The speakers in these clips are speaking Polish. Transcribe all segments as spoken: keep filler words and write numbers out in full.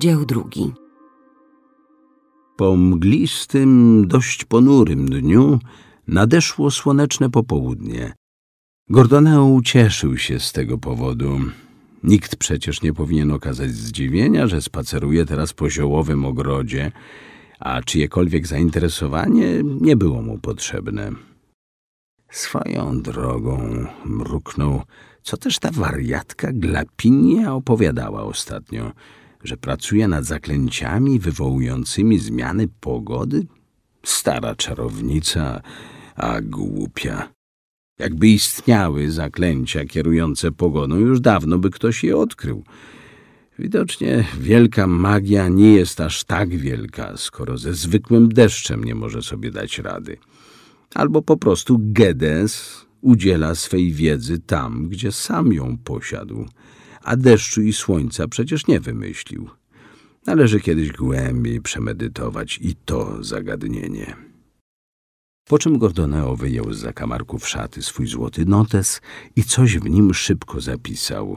Rozdział drugi. Po mglistym, dość ponurym dniu nadeszło słoneczne popołudnie. Gordoneo ucieszył się z tego powodu. Nikt przecież nie powinien okazać zdziwienia, że spaceruje teraz po ziołowym ogrodzie, a czyjekolwiek zainteresowanie nie było mu potrzebne. Swoją drogą, mruknął, co też ta wariatka Glapinia opowiadała ostatnio, że pracuje nad zaklęciami wywołującymi zmiany pogody? Stara czarownica, a głupia. Jakby istniały zaklęcia kierujące pogodą, już dawno by ktoś je odkrył. Widocznie wielka magia nie jest aż tak wielka, skoro ze zwykłym deszczem nie może sobie dać rady. Albo po prostu Gedes udziela swej wiedzy tam, gdzie sam ją posiadł, a deszczu i słońca przecież nie wymyślił. Należy kiedyś głębiej przemedytować i to zagadnienie. Po czym Gordoneo wyjął z zakamarków szaty swój złoty notes i coś w nim szybko zapisał.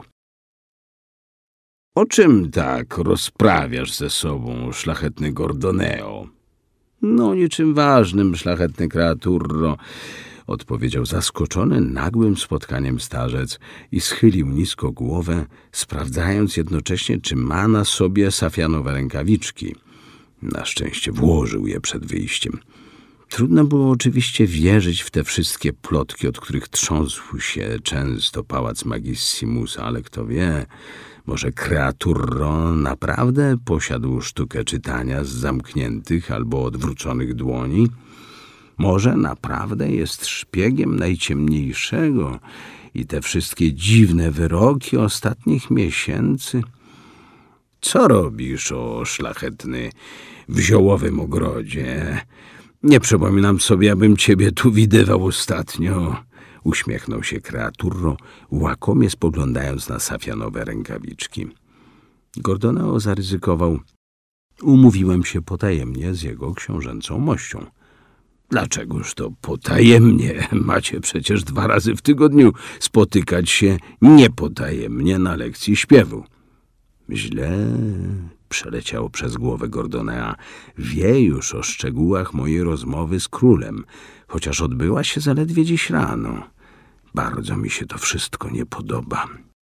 — O czym tak rozprawiasz ze sobą, szlachetny Gordoneo? — No, niczym ważnym, szlachetny kreaturro — odpowiedział zaskoczony nagłym spotkaniem starzec i schylił nisko głowę, sprawdzając jednocześnie, czy ma na sobie safianowe rękawiczki. Na szczęście włożył je przed wyjściem. Trudno było oczywiście wierzyć w te wszystkie plotki, od których trząsł się często pałac Magissimusa, ale kto wie, może kreaturro naprawdę posiadł sztukę czytania z zamkniętych albo odwróconych dłoni? Może naprawdę jest szpiegiem najciemniejszego i te wszystkie dziwne wyroki ostatnich miesięcy? Co robisz, o szlachetny, w ziołowym ogrodzie? Nie przypominam sobie, abym ciebie tu widywał ostatnio. Uśmiechnął się kreaturro, łakomie spoglądając na safianowe rękawiczki. Gordoneo zaryzykował. Umówiłem się potajemnie z jego książęcą mością. Dlaczegoż to potajemnie? Macie przecież dwa razy w tygodniu spotykać się niepotajemnie na lekcji śpiewu. Źle przeleciało przez głowę Gordonea. Wie już o szczegółach mojej rozmowy z królem, chociaż odbyła się zaledwie dziś rano. Bardzo mi się to wszystko nie podoba.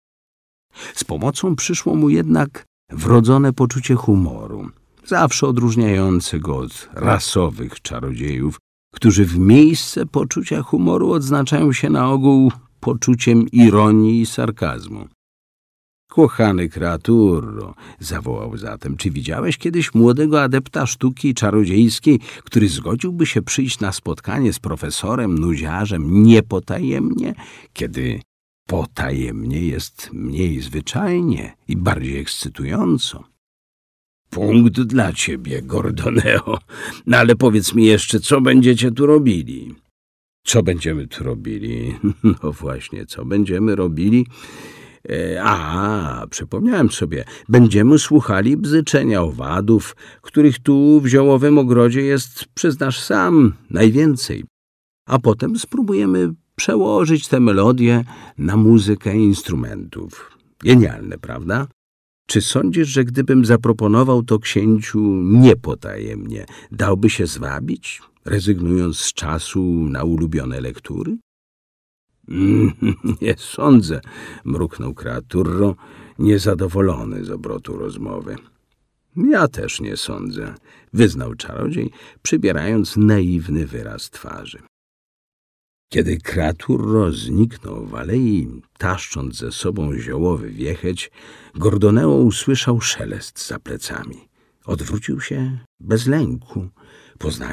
Z pomocą przyszło mu jednak wrodzone poczucie humoru, zawsze odróżniające go od rasowych czarodziejów, którzy w miejsce poczucia humoru odznaczają się na ogół poczuciem ironii i sarkazmu. Kochany kreaturro, zawołał zatem, czy widziałeś kiedyś młodego adepta sztuki czarodziejskiej, który zgodziłby się przyjść na spotkanie z profesorem nudziarzem niepotajemnie, kiedy potajemnie jest mniej zwyczajnie i bardziej ekscytująco? Punkt dla ciebie, Gordoneo. No ale powiedz mi jeszcze, co będziecie tu robili? Co będziemy tu robili? No właśnie, co będziemy robili? A, przypomniałem sobie, będziemy słuchali bzyczenia owadów, których tu w ziołowym ogrodzie jest, przyznasz sam, najwięcej. A potem spróbujemy przełożyć tę melodię na muzykę instrumentów. Genialne, prawda? Czy sądzisz, że gdybym zaproponował to księciu niepotajemnie, dałby się zwabić, rezygnując z czasu na ulubione lektury? Nie sądzę, mruknął kreaturro, niezadowolony z obrotu rozmowy. Ja też nie sądzę, wyznał czarodziej, przybierając naiwny wyraz twarzy. Kiedy kreaturro zniknął w alei, taszcząc ze sobą ziołowy wiecheć, Gordoneo usłyszał szelest za plecami. Odwrócił się bez lęku, poznając